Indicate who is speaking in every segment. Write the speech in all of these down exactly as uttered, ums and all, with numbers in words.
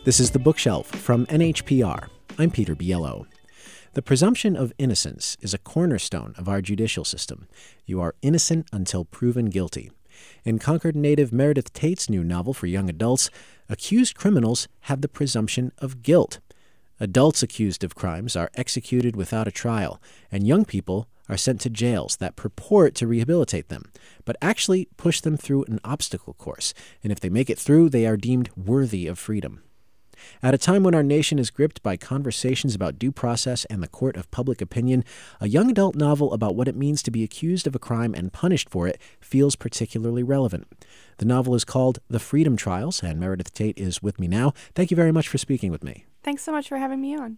Speaker 1: This is The Bookshelf from N H P R. I'm Peter Biello. The presumption of innocence is a cornerstone of our judicial system. You are innocent until proven guilty. In Concord native Meredith Tate's new novel for young adults, accused criminals have the presumption of guilt. Adults accused of crimes are executed without a trial, and young people are sent to jails that purport to rehabilitate them, but actually push them through an obstacle course, and if they make it through, they are deemed worthy of freedom. At a time when our nation is gripped by conversations about due process and the court of public opinion, a young adult novel about what it means to be accused of a crime and punished for it feels particularly relevant. The novel is called The Freedom Trials, and Meredith Tate is with me now. Thank you very much for speaking with me.
Speaker 2: Thanks so much for having me on.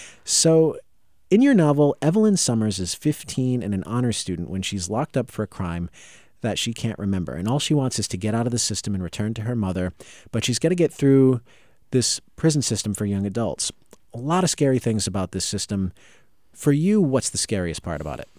Speaker 1: So, in your novel, Evelyn Summers is fifteen and an honors student when she's locked up for a crime that she can't remember, and all she wants is to get out of the system and return to her mother, but she's got to get through this prison system for young adults. A lot of scary things about this system. For you, what's the scariest part about it?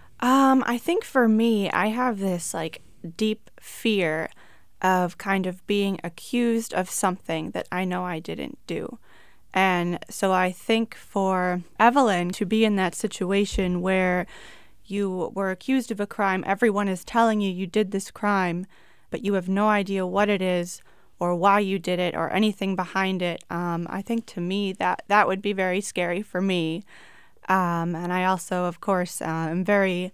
Speaker 2: Um, I think for me, I have this like deep fear of kind of being accused of something that I know I didn't do. And so I think for Evelyn to be in that situation where you were accused of a crime, everyone is telling you you did this crime, but you have no idea what it is or why you did it or anything behind it. Um, I think to me that that would be very scary for me. Um, and I also, of course, uh, am very,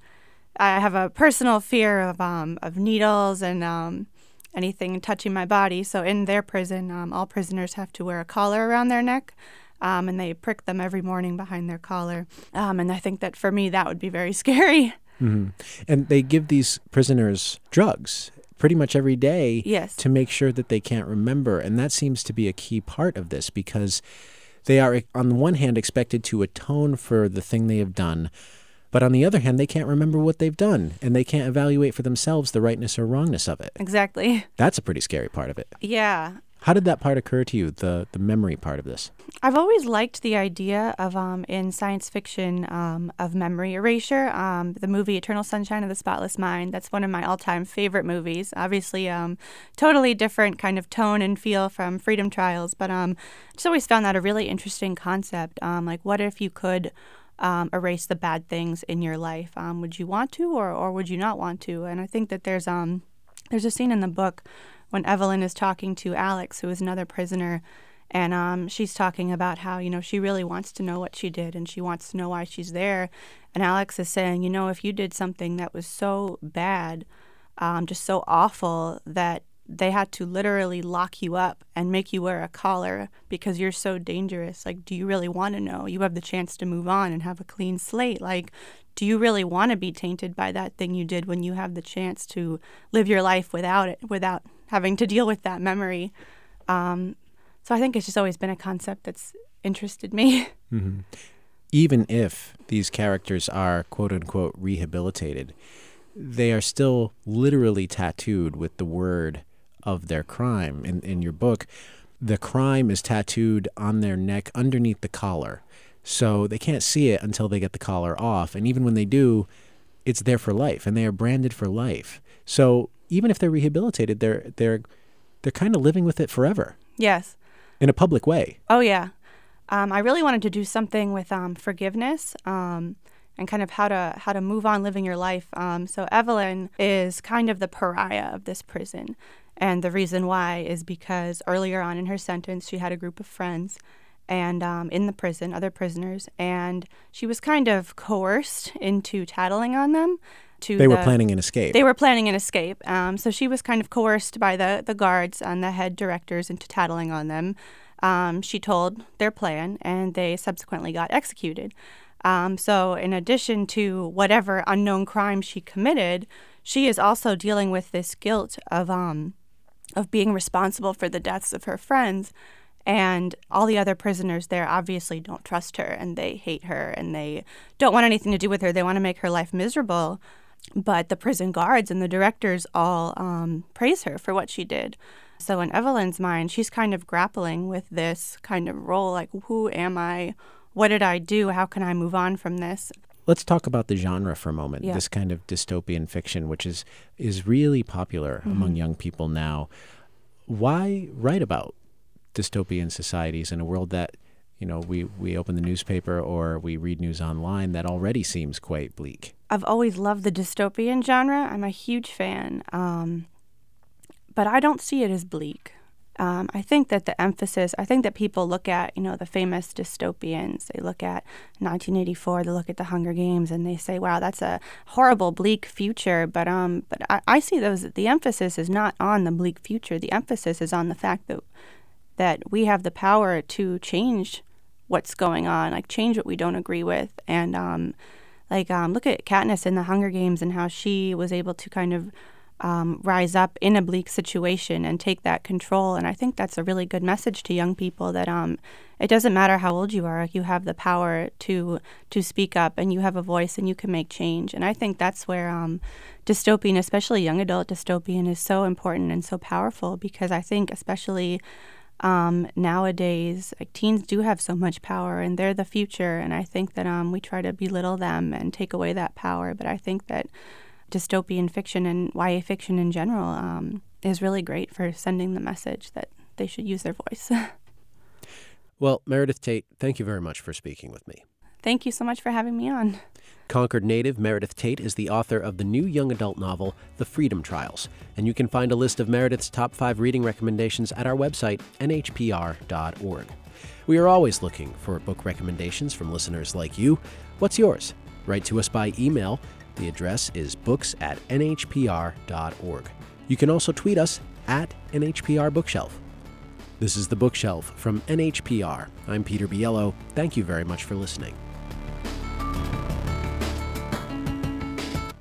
Speaker 2: I have a personal fear of um, of needles and um, anything touching my body. So in their prison, um, all prisoners have to wear a collar around their neck, um, and they prick them every morning behind their collar. Um, and I think that for me, that would be very scary.
Speaker 1: Mm-hmm. And they give these prisoners drugs pretty much every day
Speaker 2: yes.
Speaker 1: to make sure that they can't remember. And that seems to be a key part of this because they are, on the one hand, expected to atone for the thing they have done. But on the other hand, they can't remember what they've done, and they can't evaluate for themselves the rightness or wrongness of it.
Speaker 2: Exactly.
Speaker 1: That's a pretty scary part of it.
Speaker 2: Yeah.
Speaker 1: How did that part occur to you, the, the memory part of this?
Speaker 2: I've always liked the idea of, um, in science fiction, um, of memory erasure. Um, the movie Eternal Sunshine of the Spotless Mind, that's one of my all-time favorite movies. Obviously, um, totally different kind of tone and feel from Freedom Trials, but um, I just always found that a really interesting concept. Um, like, what if you could um, erase the bad things in your life? Um, would you want to, or, or would you not want to? And I think that there's um, there's a scene in the book when Evelyn is talking to Alex, who is another prisoner, and um, she's talking about how, you know, she really wants to know what she did and she wants to know why she's there. And Alex is saying, you know, if you did something that was so bad, um, just so awful that they had to literally lock you up and make you wear a collar because you're so dangerous, like, do you really want to know? You have the chance to move on and have a clean slate. Like, do you really want to be tainted by that thing you did when you have the chance to live your life without it, without having to deal with that memory? Um, so I think it's just always been a concept that's interested me.
Speaker 1: Mm-hmm. Even if these characters are, quote unquote, rehabilitated, they are still literally tattooed with the word of their crime. In, in your book, the crime is tattooed on their neck underneath the collar. So they can't see it until they get the collar off. And even when they do, it's there for life, and they are branded for life. So even if they're rehabilitated, they're they're they're kind of living with it forever.
Speaker 2: Yes.
Speaker 1: In a public way.
Speaker 2: Oh, yeah. Um, I really wanted to do something with um, forgiveness um, and kind of how to how to move on living your life. Um, so Evelyn is kind of the pariah of this prison. And the reason why is because earlier on in her sentence, she had a group of friends and um, in the prison, other prisoners, and she was kind of coerced into tattling on them. To
Speaker 1: they
Speaker 2: the,
Speaker 1: were planning an escape.
Speaker 2: They were planning an escape. Um, so she was kind of coerced by the, the guards and the head directors into tattling on them. Um, she told their plan, and they subsequently got executed. Um, so in addition to whatever unknown crime she committed, she is also dealing with this guilt of um, of being responsible for the deaths of her friends. And all the other prisoners there obviously don't trust her, and they hate her, and they don't want anything to do with her. They want to make her life miserable. But the prison guards and the directors all um, praise her for what she did. So in Evelyn's mind, she's kind of grappling with this kind of role, like, who am I? What did I do? How can I move on from this?
Speaker 1: Let's talk about the genre for a moment,
Speaker 2: yeah.
Speaker 1: this kind of dystopian fiction, which is, is really popular mm-hmm. among young people now. Why write about dystopian societies in a world that, you know, we, we open the newspaper or we read news online that already seems quite bleak.
Speaker 2: I've always loved the dystopian genre. I'm a huge fan. Um, but I don't see it as bleak. Um, I think that the emphasis, I think that people look at, you know, the famous dystopians. They look at nineteen eighty-four, they look at the Hunger Games, and they say, wow, that's a horrible, bleak future. But um, but I, I see those, the emphasis is not on the bleak future. The emphasis is on the fact that that we have the power to change what's going on, like change what we don't agree with. And um, like um, look at Katniss in the Hunger Games and how she was able to kind of Um, rise up in a bleak situation and take that control. And I think that's a really good message to young people that um, it doesn't matter how old you are, you have the power to to speak up and you have a voice and you can make change. And I think that's where um, dystopian, especially young adult dystopian, is so important and so powerful, because I think especially um, nowadays, like teens do have so much power and they're the future. And I think that um, we try to belittle them and take away that power. But I think that dystopian fiction and Y A fiction in general um, is really great for sending the message that they should use their voice.
Speaker 1: Well, Meredith Tate, thank you very much for speaking with me.
Speaker 2: Thank you so much for having me on.
Speaker 1: Concord native Meredith Tate is the author of the new young adult novel, The Freedom Trials, and you can find a list of Meredith's top five reading recommendations at our website, N H P R dot org. We are always looking for book recommendations from listeners like you. What's yours? Write to us by email. The address is books at N H P R dot org. You can also tweet us at N H P R Bookshelf. This is The Bookshelf from N H P R. I'm Peter Biello. Thank you very much for listening.